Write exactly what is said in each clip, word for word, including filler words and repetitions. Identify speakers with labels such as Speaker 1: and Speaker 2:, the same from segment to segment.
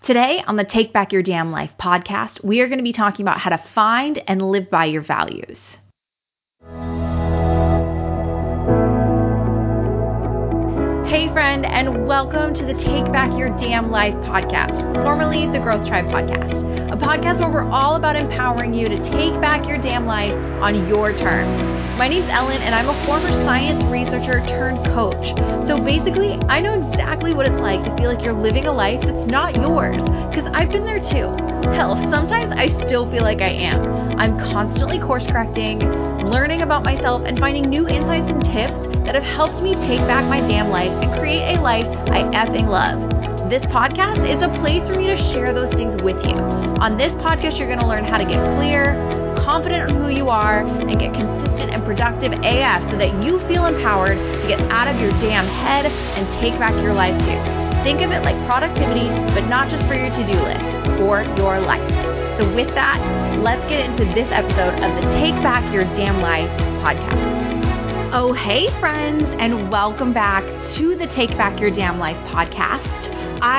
Speaker 1: Today on the Take Back Your Damn Life podcast, we are going to be talking about how to find and live by your values. Hey friend, and welcome to the Take Back Your Damn Life podcast, formerly the Growth Tribe podcast, a podcast where we're all about empowering you to take back your damn life on your terms. My name's Ellen, and I'm a former science researcher turned coach. So basically, I know exactly what it's like to feel like you're living a life that's not yours, because I've been there too. Hell, sometimes I still feel like I am. I'm constantly course correcting, learning about myself, and finding new insights and tips that have helped me take back my damn life and create a life I effing love. This podcast is a place for me to share those things with you. On this podcast, you're going to learn how to get clear, confident in who you are, and get consistent and productive A F so that you feel empowered to get out of your damn head and take back your life too. Think of it like productivity, but not just for your to-do list, for your life. So with that, let's get into this episode of the Take Back Your Damn Life podcast. Oh, hey friends, and welcome back to the Take Back Your Damn Life podcast.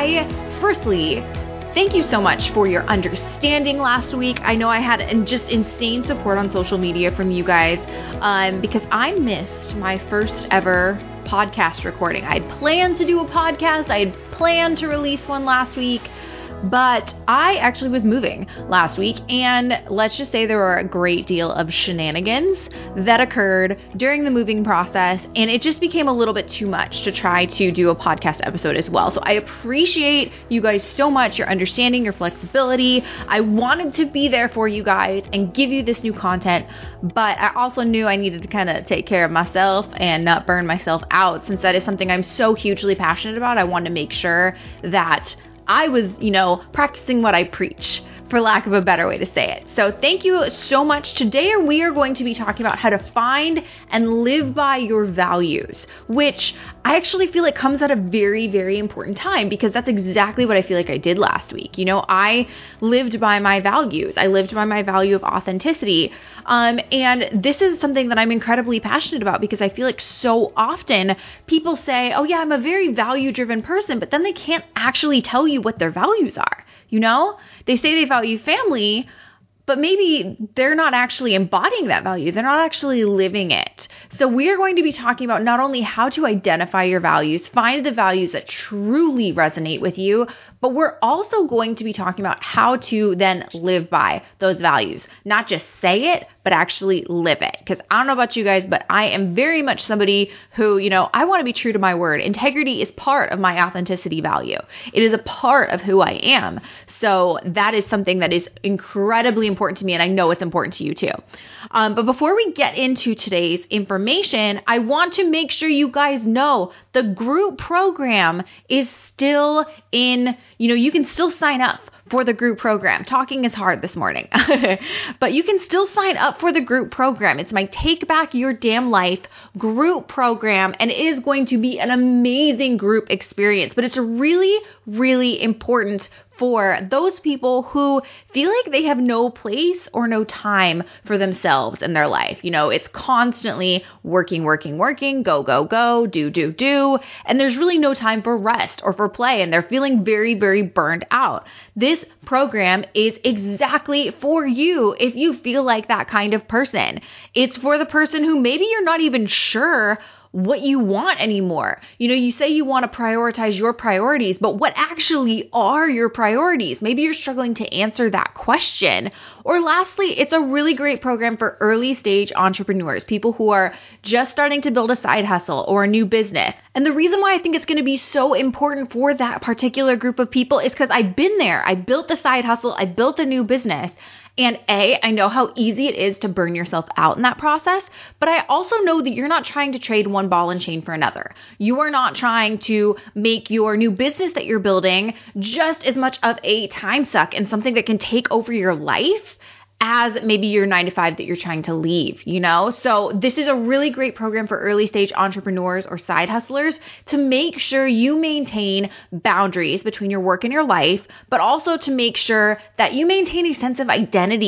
Speaker 1: I, firstly, thank you so much for your understanding last week. I know I had just insane support on social media from you guys um, because I missed my first ever podcast recording. I had planned to do a podcast. I had planned to release one last week. But I actually was moving last week, and let's just say there were a great deal of shenanigans that occurred during the moving process, and it just became a little bit too much to try to do a podcast episode as well. So I appreciate you guys so much, your understanding, your flexibility. I wanted to be there for you guys and give you this new content, but I also knew I needed to kind of take care of myself and not burn myself out, since that is something I'm so hugely passionate about. I wanted to make sure that I was, you know, practicing what I preach, for lack of a better way to say it. So thank you so much. Today we are going to be talking about how to find and live by your values, which I actually feel like comes at a very, very important time, because that's exactly what I feel like I did last week. You know, I lived by my values. I lived by my value of authenticity. Um, and this is something that I'm incredibly passionate about, because I feel like so often people say, oh yeah, I'm a very value-driven person, but then they can't actually tell you what their values are. You know, they say they value family, but maybe they're not actually embodying that value. They're not actually living it. So we are going to be talking about not only how to identify your values, find the values that truly resonate with you, but we're also going to be talking about how to then live by those values. Not just say it, but actually live it. Because I don't know about you guys, but I am very much somebody who, you know, I want to be true to my word. Integrity is part of my authenticity value. It is a part of who I am. So that is something that is incredibly important to me, and I know it's important to you too. Um, but before we get into today's information, I want to make sure you guys know the group program is still in, you know, you can still sign up for the group program. Talking is hard this morning, but you can still sign up for the group program. It's my Take Back Your Damn Life group program, and it is going to be an amazing group experience, but it's really, really important for those people who feel like they have no place or no time for themselves in their life. You know, it's constantly working, working, working, go, go, go, do, do, do. And there's really no time for rest or for play. And they're feeling very, very burned out. This program is exactly for you if you feel like that kind of person. It's for the person who maybe you're not even sure what you want anymore. You know, you say you want to prioritize your priorities, but what actually are your priorities? Maybe you're struggling to answer that question. Or lastly, it's a really great program for early stage entrepreneurs, people who are just starting to build a side hustle or a new business. And the reason why I think it's going to be so important for that particular group of people is because I've been there. I built the side hustle. I built a new business. And A, I know how easy it is to burn yourself out in that process, but I also know that you're not trying to trade one ball and chain for another. You are not trying to make your new business that you're building just as much of a time suck and something that can take over your life as maybe your nine to five that you're trying to leave, you know? So this is a really great program for early stage entrepreneurs or side hustlers to make sure you maintain boundaries between your work and your life, but also to make sure that you maintain a sense of identity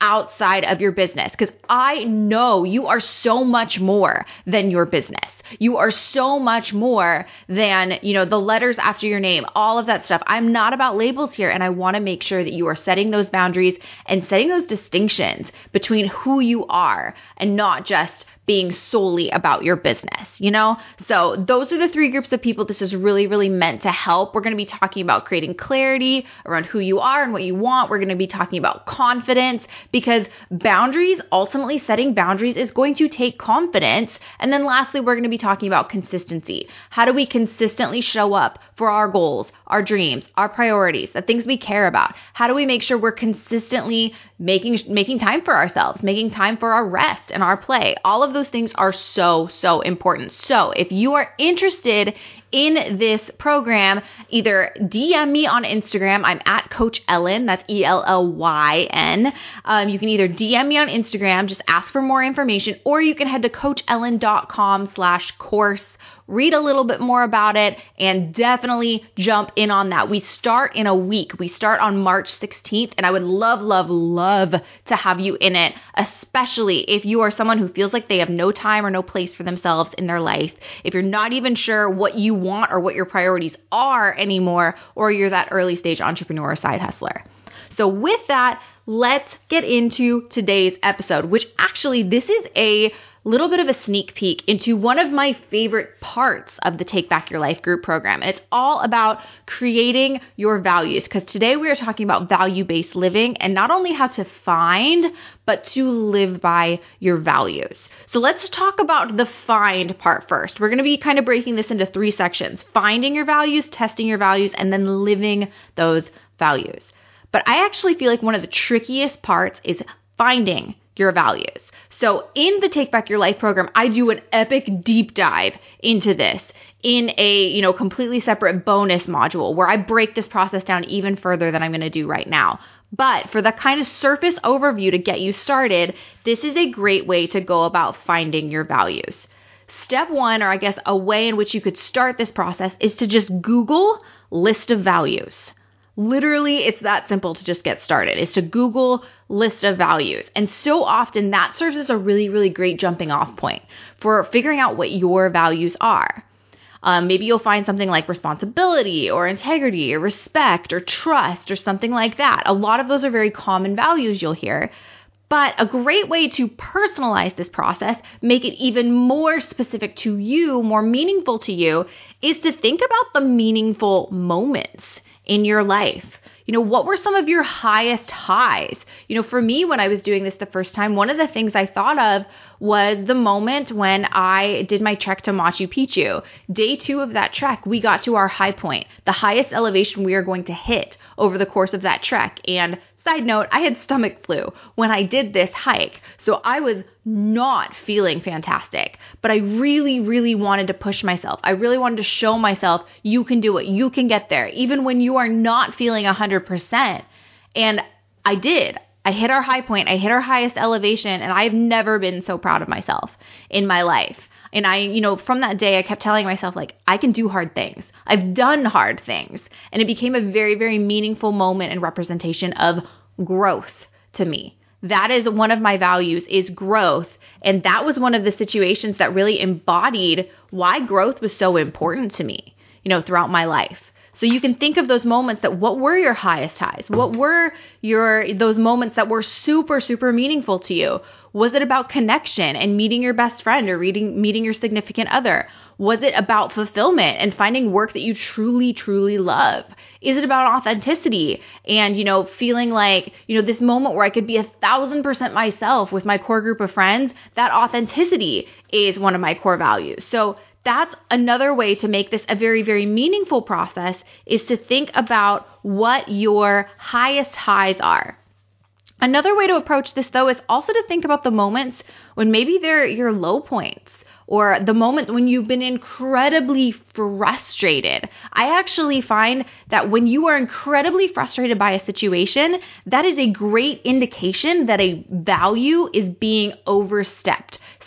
Speaker 1: outside of your business, because I know you are so much more than your business. You are so much more than, you know, the letters after your name, all of that stuff. I'm not about labels here. And I want to make sure that you are setting those boundaries and setting those distinctions between who you are and not just being solely about your business, you know? So those are the three groups of people this is really, really meant to help. We're going to be talking about creating clarity around who you are and what you want. We're going to be talking about confidence, because boundaries, ultimately setting boundaries is going to take confidence. And then lastly, we're going to be talking about consistency. How do we consistently show up for our goals, our dreams, our priorities, the things we care about? How do we make sure we're consistently making making time for ourselves, making time for our rest and our play? All of those things are so, so important. So if you are interested in this program, either D M me on Instagram. I'm at Coach Ellyn. That's E L L Y N. Um, you can either D M me on Instagram, just ask for more information, or you can head to coachellen.com slash course. Read a little bit more about it and definitely jump in on that. We start in a week. We start on March sixteenth, and I would love, love, love to have you in it, especially if you are someone who feels like they have no time or no place for themselves in their life. If you're not even sure what you want or what your priorities are anymore, or you're that early stage entrepreneur or side hustler. So with that, let's get into today's episode, which actually this is a little bit of a sneak peek into one of my favorite parts of the Take Back Your Life group program. And it's all about creating your values, because today we are talking about value-based living and not only how to find, but to live by your values. So let's talk about the find part first. We're going to be kind of breaking this into three sections: finding your values, testing your values, and then living those values. But I actually feel like one of the trickiest parts is finding your values. So in the Take Back Your Life program, I do an epic deep dive into this in a, you know, completely separate bonus module where I break this process down even further than I'm going to do right now. But for the kind of surface overview to get you started, this is a great way to go about finding your values. Step one, or I guess a way in which you could start this process, is to just Google list of values. Literally, it's that simple to just get started, is to Google list of values. And so often that serves as a really, really great jumping off point for figuring out what your values are. Um, maybe you'll find something like responsibility or integrity or respect or trust or something like that. A lot of those are very common values you'll hear. But a great way to personalize this process, make it even more specific to you, more meaningful to you, is to think about the meaningful moments in your life. You know, what were some of your highest highs? You know, for me, when I was doing this the first time, one of the things I thought of was the moment when I did my trek to Machu Picchu. Day two of that trek, we got to our high point, the highest elevation we are going to hit over the course of that trek. And side note, I had stomach flu when I did this hike, so I was not feeling fantastic, but I really, really wanted to push myself. I really wanted to show myself you can do it. You can get there, even when you are not feeling one hundred percent. And I did. I hit our high point. I hit our highest elevation, and I've never been so proud of myself in my life. And I, you know, from that day, I kept telling myself, like, I can do hard things. I've done hard things. And it became a very, very meaningful moment and representation of growth to me. That is one of my values, is growth. And that was one of the situations that really embodied why growth was so important to me, you know, throughout my life. So you can think of those moments that, what were your highest highs? What were your, those moments that were super, super meaningful to you? Was it about connection and meeting your best friend or reading, meeting your significant other? Was it about fulfillment and finding work that you truly, truly love? Is it about authenticity and, you know, feeling like, you know, this moment where I could be a thousand percent myself with my core group of friends? That authenticity is one of my core values. So that's another way to make this a very, very meaningful process, is to think about what your highest highs are. Another way to approach this, though, is also to think about the moments when maybe they're your low points, or the moments when you've been incredibly frustrated. I actually find that when you are incredibly frustrated by a situation, that is a great indication that a value is being overstepped.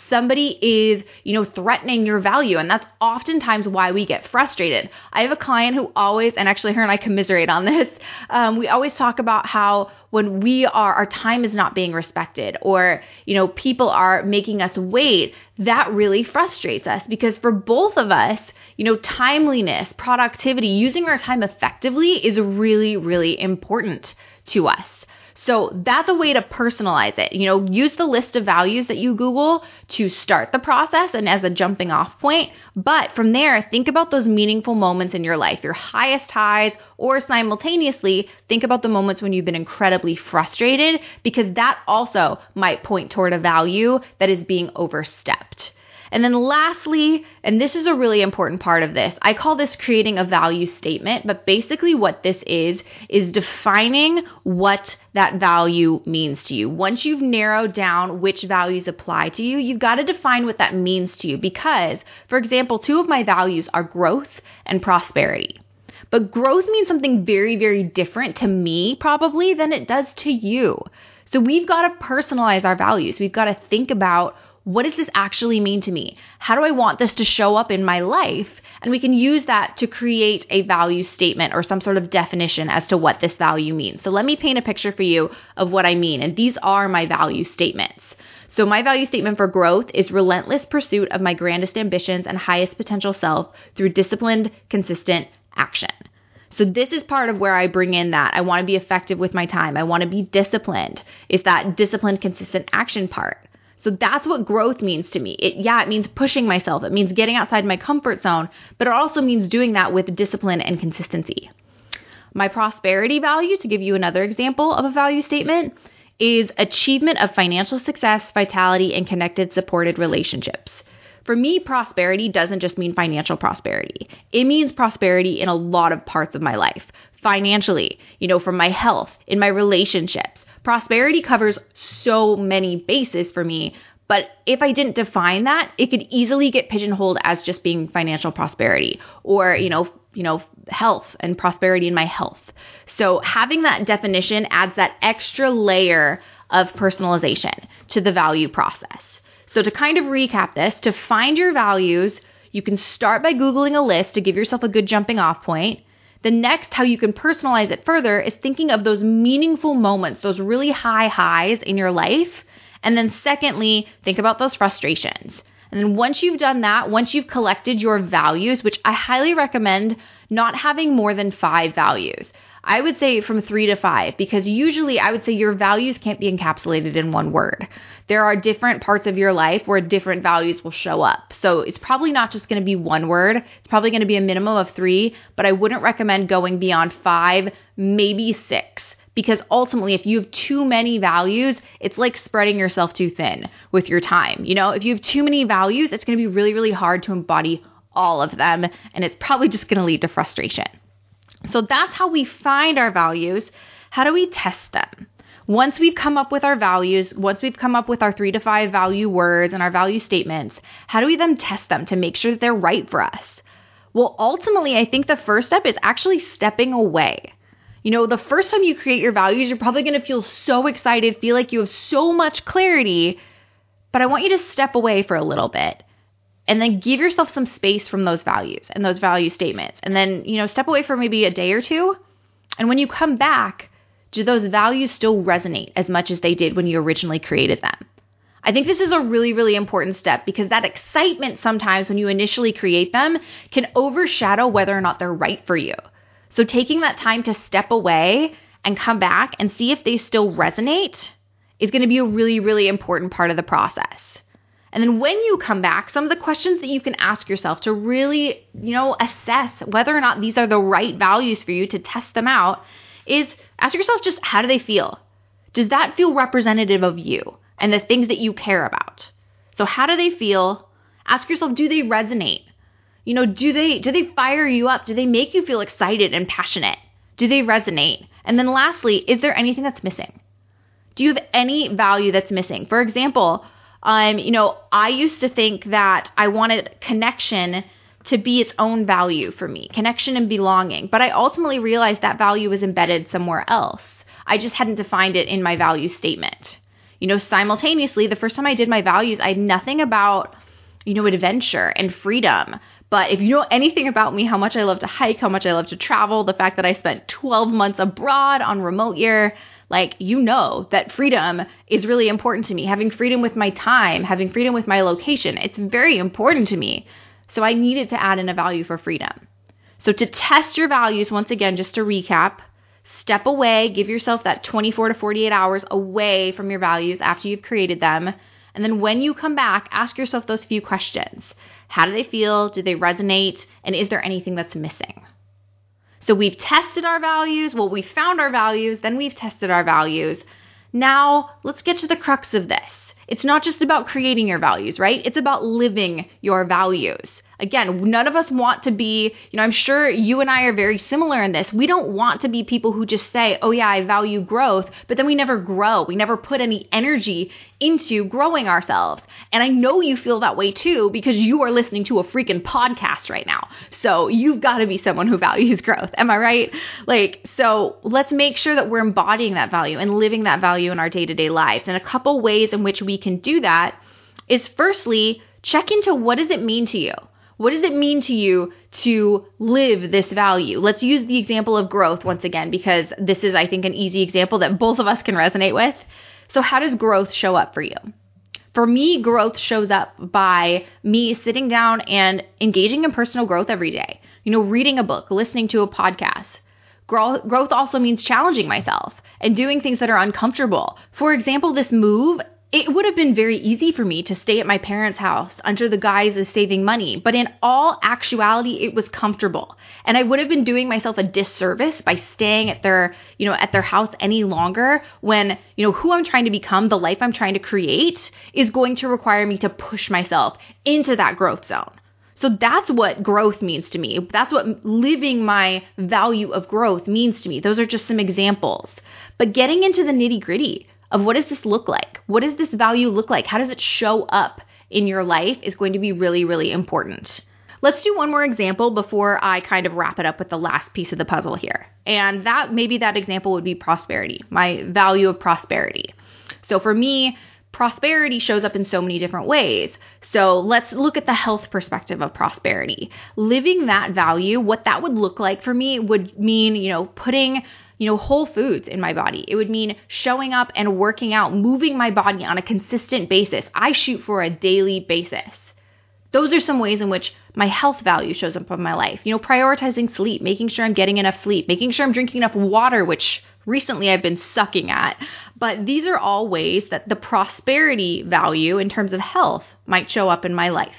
Speaker 1: somebody is, you know, threatening your value. And that's oftentimes why we get frustrated. I have a client who always, and actually her and I commiserate on this, um, we always talk about how when we are, our time is not being respected, or, you know, people are making us wait, that really frustrates us, because for both of us, you know, timeliness, productivity, using our time effectively is really, really important to us. So that's a way to personalize it. You know, use the list of values that you Google to start the process and as a jumping off point. But from there, think about those meaningful moments in your life, your highest highs, or simultaneously think about the moments when you've been incredibly frustrated, because that also might point toward a value that is being overstepped. And then lastly, and this is a really important part of this, I call this creating a value statement, but basically what this is, is defining what that value means to you. Once you've narrowed down which values apply to you, you've got to define what that means to you, because, for example, two of my values are growth and prosperity. But growth means something very, very different to me probably than it does to you. So we've got to personalize our values. We've got to think about, what does this actually mean to me? How do I want this to show up in my life? And we can use that to create a value statement or some sort of definition as to what this value means. So let me paint a picture for you of what I mean. And these are my value statements. So my value statement for growth is relentless pursuit of my grandest ambitions and highest potential self through disciplined, consistent action. So this is part of where I bring in that I want to be effective with my time. I want to be disciplined. It's that disciplined, consistent action part. So that's what growth means to me. It, yeah, it means pushing myself. It means getting outside my comfort zone, but it also means doing that with discipline and consistency. My prosperity value, to give you another example of a value statement, is achievement of financial success, vitality, and connected, supported relationships. For me, prosperity doesn't just mean financial prosperity. It means prosperity in a lot of parts of my life. Financially, you know, from my health, in my relationships. Prosperity covers so many bases for me, but if I didn't define that, it could easily get pigeonholed as just being financial prosperity, or, you know, you know, health and prosperity in my health. So having that definition adds that extra layer of personalization to the value process. So to kind of recap this, to find your values, you can start by Googling a list to give yourself a good jumping off point. The next, how you can personalize it further, is thinking of those meaningful moments, those really high highs in your life. And then secondly, think about those frustrations. And then once you've done that, once you've collected your values, which I highly recommend not having more than five values. I would say from three to five, because usually I would say your values can't be encapsulated in one word. There are different parts of your life where different values will show up. So it's probably not just going to be one word. It's probably going to be a minimum of three, but I wouldn't recommend going beyond five, maybe six. Because ultimately, if you have too many values, it's like spreading yourself too thin with your time. You know, if you have too many values, it's going to be really, really hard to embody all of them. And it's probably just going to lead to frustration. So that's how we find our values. How do we test them? Once we've come up with our values, once we've come up with our three to five value words and our value statements, how do we then test them to make sure that they're right for us? Well, ultimately, I think the first step is actually stepping away. You know, the first time you create your values, you're probably going to feel so excited, feel like you have so much clarity, but I want you to step away for a little bit. And then give yourself some space from those values and those value statements. And then, you know, step away for maybe a day or two. And when you come back, do those values still resonate as much as they did when you originally created them? I think this is a really, really important step, because that excitement sometimes when you initially create them can overshadow whether or not they're right for you. So taking that time to step away and come back and see if they still resonate is going to be a really, really important part of the process. And then when you come back, some of the questions that you can ask yourself to really, you know, assess whether or not these are the right values for you to test them out is ask yourself just, how do they feel? Does that feel representative of you and the things that you care about? So how do they feel? Ask yourself, do they resonate? You know, do they, do they fire you up? Do they make you feel excited and passionate? Do they resonate? And then lastly, is there anything that's missing? Do you have any value that's missing? For example, Um, you know, I used to think that I wanted connection to be its own value for me, connection and belonging. But I ultimately realized that value was embedded somewhere else. I just hadn't defined it in my value statement. You know, simultaneously, the first time I did my values, I had nothing about, you know, adventure and freedom. But if you know anything about me, how much I love to hike, how much I love to travel, the fact that I spent twelve months abroad on remote year, like, you know that freedom is really important to me. Having freedom with my time, having freedom with my location, it's very important to me. So I needed to add in a value for freedom. So to test your values, once again, just to recap, step away, give yourself that twenty-four to forty-eight hours away from your values after you've created them. And then when you come back, ask yourself those few questions. How do they feel? Do they resonate? And is there anything that's missing? So we've tested our values. Well, we found our values. Then we've tested our values. Now let's get to the crux of this. It's not just about creating your values, right? It's about living your values. Again, none of us want to be, you know, I'm sure you and I are very similar in this. We don't want to be people who just say, oh yeah, I value growth, but then we never grow. We never put any energy into growing ourselves. And I know you feel that way too, because you are listening to a freaking podcast right now. So you've got to be someone who values growth. Am I right? Like, so let's make sure that we're embodying that value and living that value in our day-to-day lives. And a couple ways in which we can do that is, firstly, check into what does it mean to you? What does it mean to you to live this value? Let's use the example of growth once again, because this is, I think, an easy example that both of us can resonate with. So how does growth show up for you? For me, growth shows up by me sitting down and engaging in personal growth every day. You know, reading a book, listening to a podcast. Growth also means challenging myself and doing things that are uncomfortable. For example, this move, it would have been very easy for me to stay at my parents' house under the guise of saving money, but in all actuality, it was comfortable. And I would have been doing myself a disservice by staying at their, you know, at their house any longer when, you know, who I'm trying to become, the life I'm trying to create is going to require me to push myself into that growth zone. So that's what growth means to me. That's what living my value of growth means to me. Those are just some examples. But getting into the nitty-gritty of what does this look like? What does this value look like? How does it show up in your life is going to be really, really important. Let's do one more example before I kind of wrap it up with the last piece of the puzzle here. And that maybe that example would be prosperity, my value of prosperity. So for me, prosperity shows up in so many different ways. So let's look at the health perspective of prosperity. Living that value, what that would look like for me would mean, you know, putting you know, whole foods in my body. It would mean showing up and working out, moving my body on a consistent basis. I shoot for a daily basis. Those are some ways in which my health value shows up in my life. You know, prioritizing sleep, making sure I'm getting enough sleep, making sure I'm drinking enough water, which recently I've been sucking at. But these are all ways that the prosperity value in terms of health might show up in my life.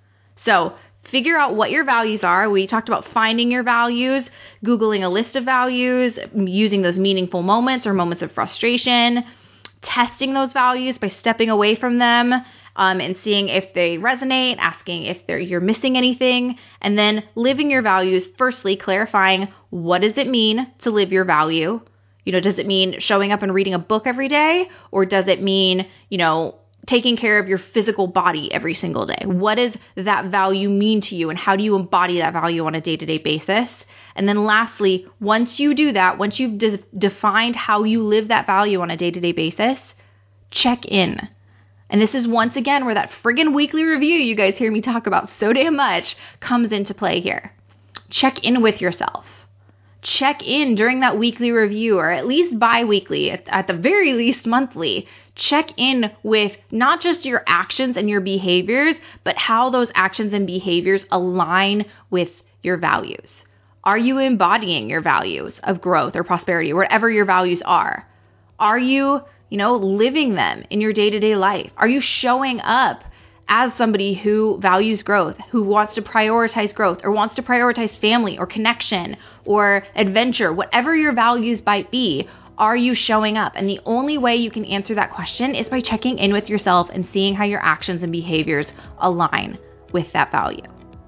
Speaker 1: So figure out what your values are. We talked about finding your values, Googling a list of values, using those meaningful moments or moments of frustration, testing those values by stepping away from them um, and seeing if they resonate, asking if they're, you're missing anything, and then living your values. Firstly, clarifying what does it mean to live your value? You know, does it mean showing up and reading a book every day? Or does it mean, you know, taking care of your physical body every single day? What does that value mean to you, and how do you embody that value on a day-to-day basis? And then lastly, once you do that, once you've de- defined how you live that value on a day-to-day basis, check in. And this is once again where that friggin' weekly review you guys hear me talk about so damn much comes into play here. Check in with yourself. Check in during that weekly review, or at least bi-weekly, at, at the very least monthly. Check in with not just your actions and your behaviors, but how those actions and behaviors align with your values. Are you embodying your values of growth or prosperity, whatever your values are? Are you, you know, living them in your day-to-day life? Are you showing up as somebody who values growth, who wants to prioritize growth, or wants to prioritize family or connection or adventure, whatever your values might be? Are you showing up? And the only way you can answer that question is by checking in with yourself and seeing how your actions and behaviors align with that value.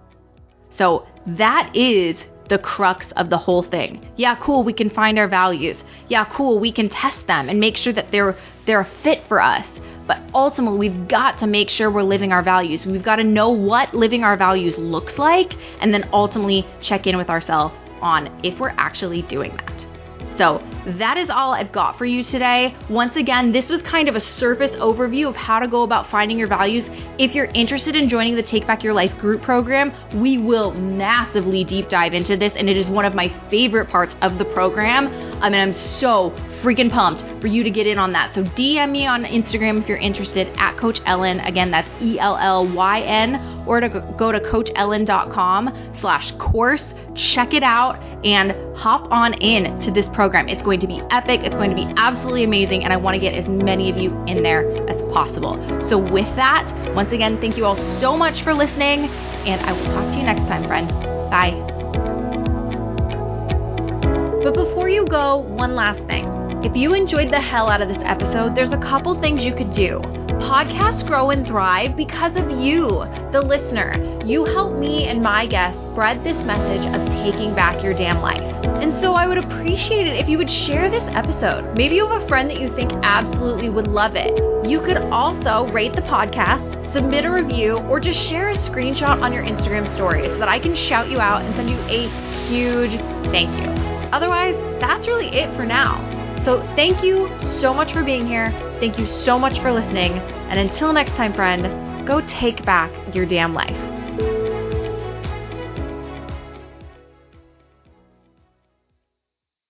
Speaker 1: So that is the crux of the whole thing. Yeah, cool, we can find our values. Yeah, cool, we can test them and make sure that they're they're a fit for us. But ultimately, we've got to make sure we're living our values. We've got to know what living our values looks like, and then ultimately check in with ourselves on if we're actually doing that. So that is all I've got for you today. Once again, this was kind of a surface overview of how to go about finding your values. If you're interested in joining the Take Back Your Life group program, we will massively deep dive into this, and it is one of my favorite parts of the program. I mean, I'm so freaking pumped for you to get in on that. So D M me on Instagram if you're interested, at Coach Ellyn. Again, that's E L L Y N, or to go to coachellyn.com slash course. Check it out and hop on in to this program. It's going to be epic. It's going to be absolutely amazing. And I want to get as many of you in there as possible. So with that, once again, thank you all so much for listening, and I will talk to you next time, friend. Bye. But before you go, one last thing. If you enjoyed the hell out of this episode, there's a couple things you could do. Podcasts grow and thrive because of you, the listener. You help me and my guests spread this message of taking back your damn life. And so I would appreciate it if you would share this episode. Maybe you have a friend that you think absolutely would love it. You could also rate the podcast, submit a review, or just share a screenshot on your Instagram story so that I can shout you out and send you a huge thank you. Otherwise, that's really it for now. So thank you so much for being here. Thank you so much for listening. And until next time, friend, go take back your damn life.